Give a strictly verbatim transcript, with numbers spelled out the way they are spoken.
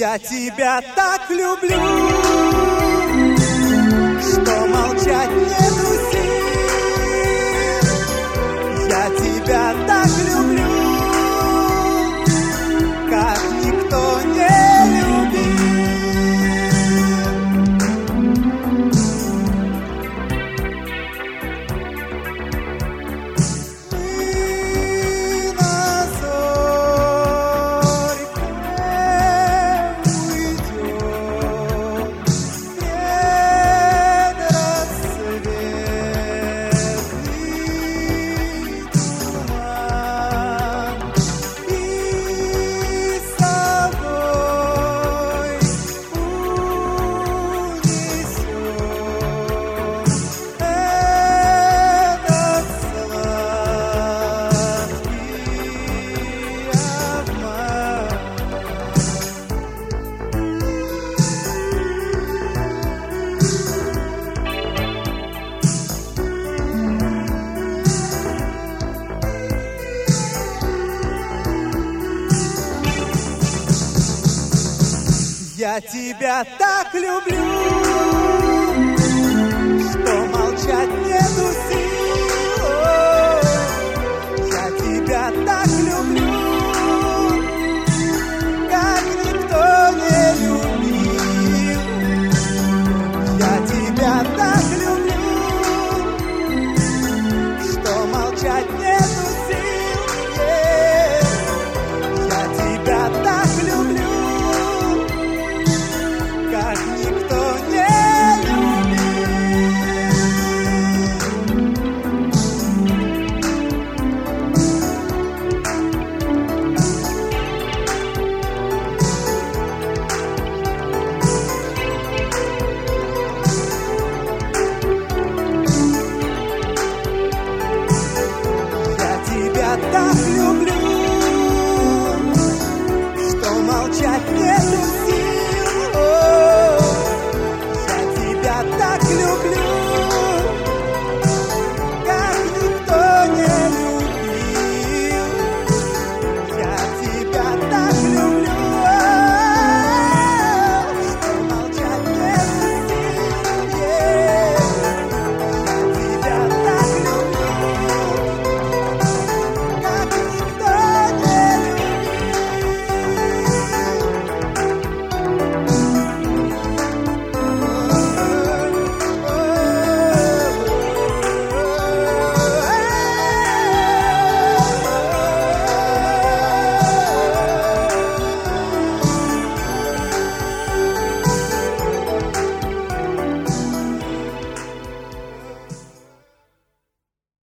Я тебя так люблю, что молчать нету сил. Я тебя так люблю, как никто не любил. Мы на зорьке уйдем пред рассветный туман, и с собой унесем этот сладкий обман. Я тебя так люблю, что молчать нету сил. Я тебя так люблю, как никто не любил. Я тебя так люблю, что молчать нету сил. Я тебя так люблю, как никто не любил. Я тебя так люблю.